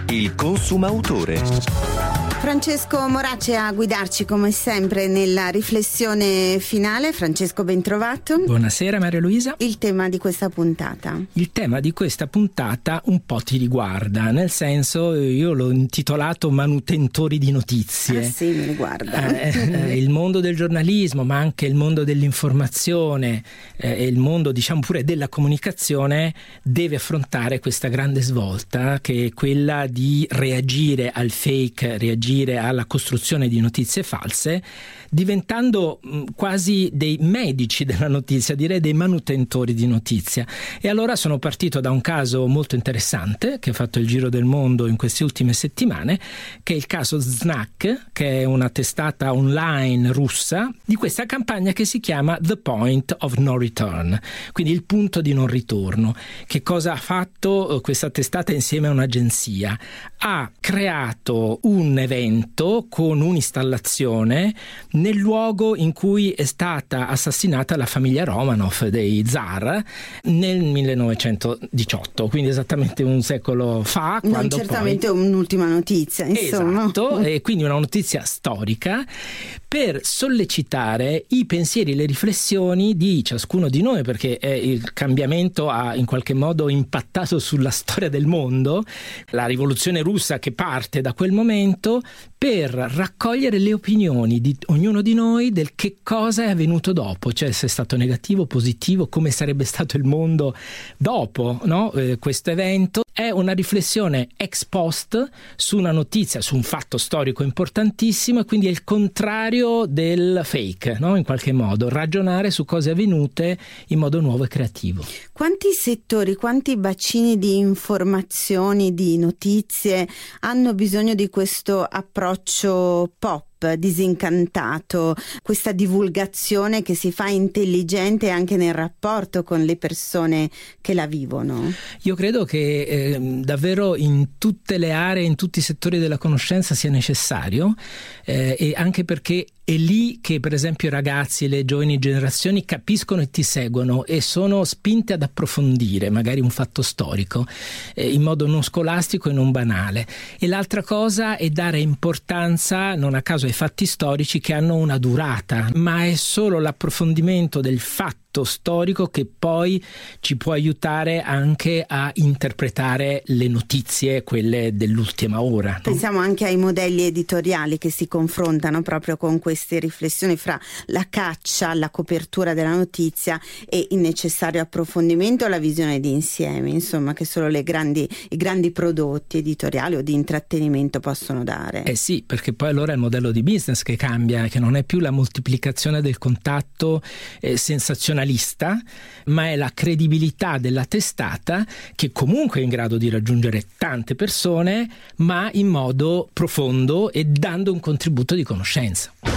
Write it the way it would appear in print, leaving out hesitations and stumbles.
Il consumautore. Francesco Morace a guidarci come sempre nella riflessione finale. Francesco, ben trovato. Buonasera Maria Luisa. Il tema di questa puntata? Il tema di questa puntata un po' ti riguarda, nel senso, io l'ho intitolato Manutentori di notizie. Ah sì, mi riguarda. Il mondo del giornalismo, ma anche il mondo dell'informazione e il mondo, diciamo pure, della comunicazione deve affrontare questa grande svolta, che è quella di reagire al fake, reagire alla costruzione di notizie false, diventando quasi dei medici della notizia, direi dei manutentori di notizia. E allora sono partito da un caso molto interessante che ha fatto il giro del mondo in queste ultime settimane, che è il caso Znak, che è una testata online russa, di questa campagna che si chiama The Point of No Return, quindi il punto di non ritorno. Che cosa ha fatto questa testata insieme a un'agenzia? Ha creato un evento con un'installazione nel luogo in cui è stata assassinata la famiglia Romanov dei zar nel 1918, quindi esattamente un secolo fa. Non certamente poi un'ultima notizia, insomma. Esatto, e quindi una notizia storica per sollecitare i pensieri e le riflessioni di ciascuno di noi, perché il cambiamento ha in qualche modo impattato sulla storia del mondo, la rivoluzione russa che parte da quel momento, per raccogliere le opinioni di ognuno di noi del che cosa è avvenuto dopo, cioè se è stato negativo, positivo, come sarebbe stato il mondo dopo, no? Questo evento è una riflessione ex post su una notizia, su un fatto storico importantissimo, e quindi è il contrario del fake, no? In qualche modo ragionare su cose avvenute in modo nuovo e creativo. Quanti settori, quanti bacini di informazioni, di notizie hanno bisogno di questo approccio pop, disincantato, questa divulgazione che si fa intelligente anche nel rapporto con le persone che la vivono? Io credo che davvero in tutte le aree, in tutti i settori della conoscenza sia necessario, e anche perché è lì che per esempio i ragazzi e le giovani generazioni capiscono e ti seguono e sono spinte ad approfondire magari un fatto storico in modo non scolastico e non banale. E l'altra cosa è dare importanza, non a caso, ai fatti storici che hanno una durata, ma è solo l'approfondimento del fatto storico che poi ci può aiutare anche a interpretare le notizie, quelle dell'ultima ora, no? Pensiamo anche ai modelli editoriali che si confrontano proprio con queste riflessioni fra la caccia, la copertura della notizia e il necessario approfondimento, la visione di insieme, insomma, che solo i grandi prodotti editoriali o di intrattenimento possono dare. Sì, perché poi allora è il modello di business che cambia, che non è più la moltiplicazione del contatto sensazionalista, ma è la credibilità della testata, che comunque è in grado di raggiungere tante persone, ma in modo profondo e dando un contributo di conoscenza.